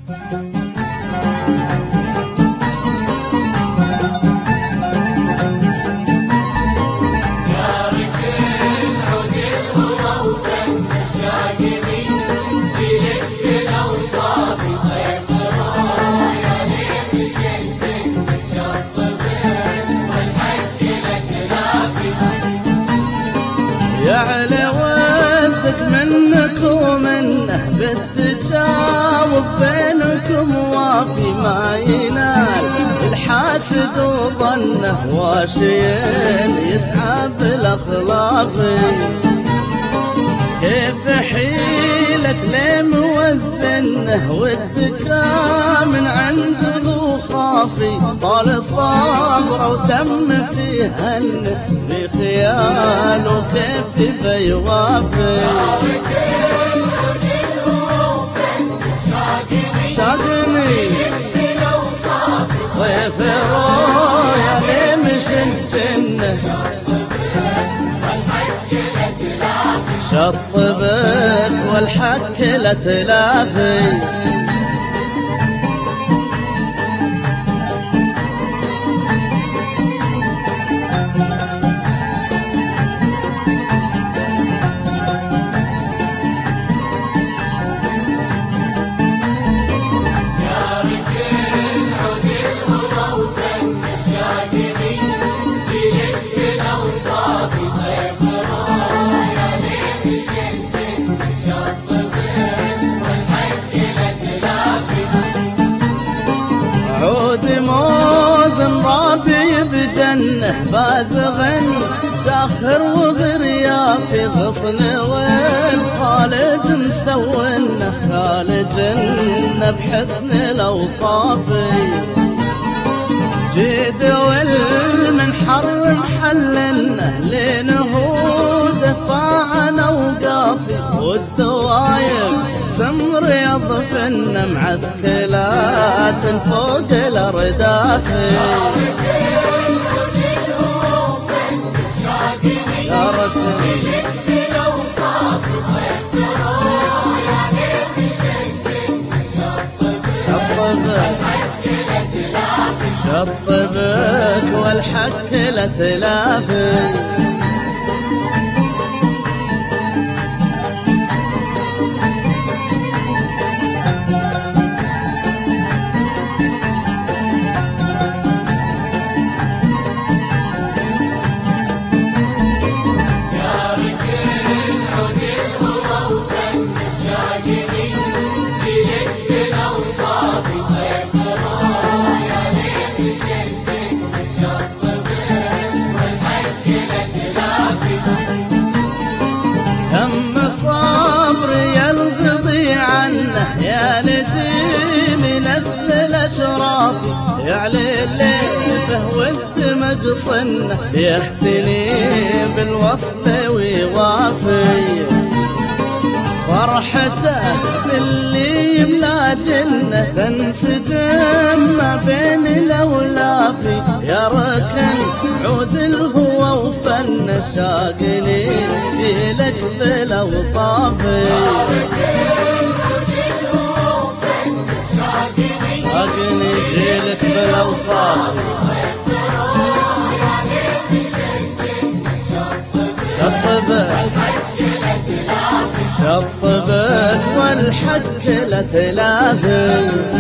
يعلى ودك منك ومنه بالتجاوب بينكم وافي ما ينال الحاسد وظنه واشين يسعى بالاخلاق. كيف حيلة لموزنه والدكا من عند ذو خافي طال صبره وتم فيه هنه في خياله كيف بيوافي. شاقني ضيف رويا لي مشن جنه شطبك والحك لا تلافي. رابي بجنه بازغ ساخر وغريافي غصن والخالد مسونه خالجنا بحسن الاوصاف. جيد والمنحر محلنا لنهود دفاعنا وقافي والدوايب سمر يضفن معذكلات فوق الارداف. يا رجل شطبك والحك لا تلافي. يا نديم نسل الأشراف يعلي الليبه والدمج صنه يختني بالوصل ويوافي. فرحته باللي يملا جنه تنسجم ما بين الأولافي. يا ركن عود الهوى وفن شاقني جيلك بالأوصاف. شاقني جيلك بالأوصاف. شطبك والحك لا تلافي.